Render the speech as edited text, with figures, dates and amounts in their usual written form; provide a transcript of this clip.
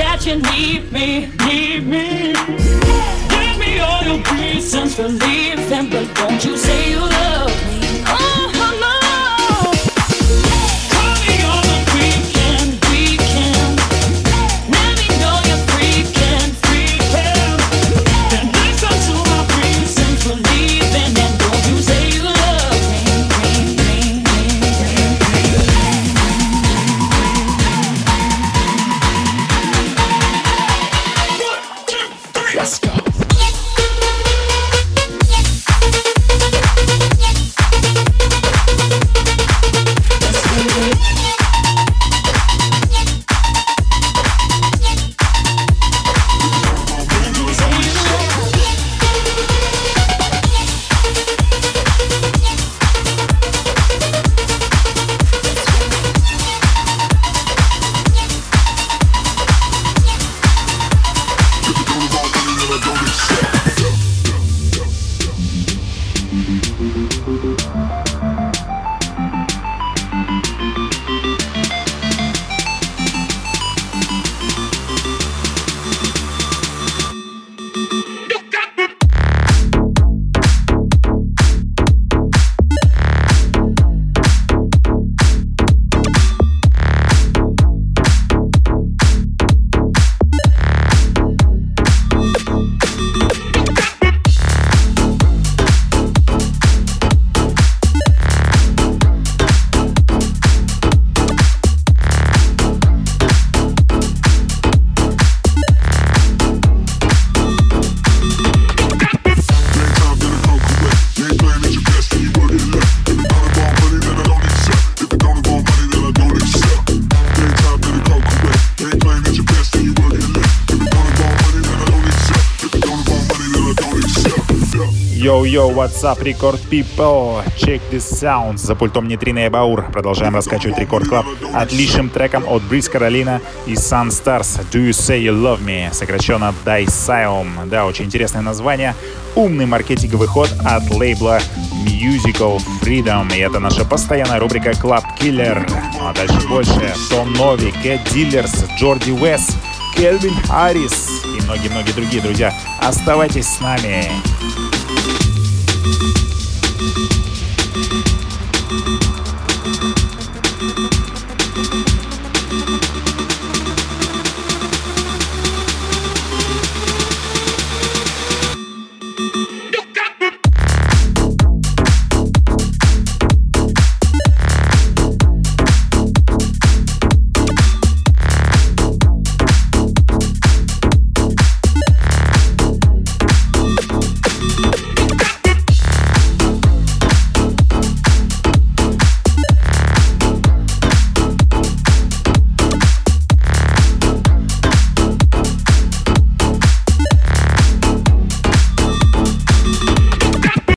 that you need me, need me. Give me all your reasons for leaving, but don't you say you love me. Oh, no. Call me on the weekend. Let me know you're freaking. Then listen to my reasons for leaving, and don't you say you love me. Let's go. Йоу-йоу, what's up, Record People? Check this sound. За пультом Нейтрино и Баур. Продолжаем раскачивать Рекорд Клаб отличным треком от Бриз Каролина и Sun Stars. Do You Say You Love Me? Сокращенно Daisaum. Да, очень интересное название. Умный маркетинговый ход от лейбла Musical Freedom. И это наша постоянная рубрика Club Killer. Ну а дальше больше. Том Нови, Cat Dealers, Джорди Уэс, Кельвин Харрис и многие-многие другие. Друзья, оставайтесь с нами.